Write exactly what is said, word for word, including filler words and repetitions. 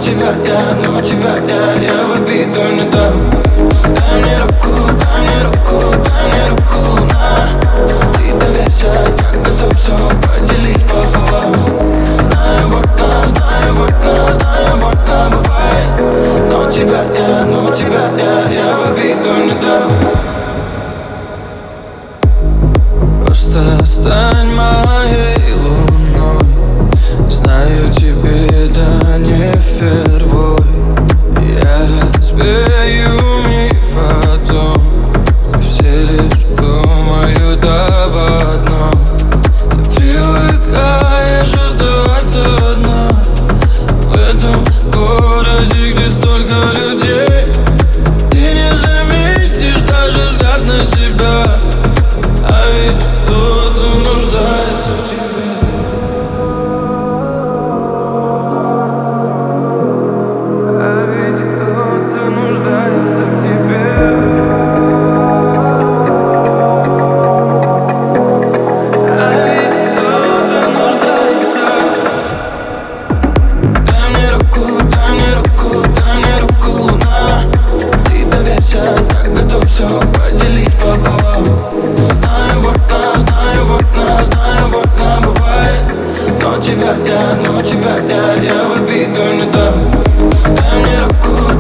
тебя я, но тебя я, я в обиду не дам. Дай мне руку, дай мне руку, дай мне руку, луна. Ты доверься, я готов все поделить пополам. Знаю, больно, знаю, больно, знаю, больно бывает. Но тебя я, но тебя я, я в обиду не дам. Просто стань моей луной. Знаю, тебе это не впервой. Я разбею миф о том, что все лишь думают об одном. Ты привыкаешь оставаться одна в этом городе, где столько людей. Ты не заметишь даже взгляд на себя, а ведь кто-то нуждается в тебе. А ведь кто-то нуждается в тебе. А ведь кто-то нуждается. Дай мне руку, дай мне руку, дай мне руку, луна. Ты доверься, я готов все поделить пополам. Знаю, больно, знаю, больно, знаю, больно бывает. Но тебя я, но тебя я, я в обиду не дам. Дай мне руку,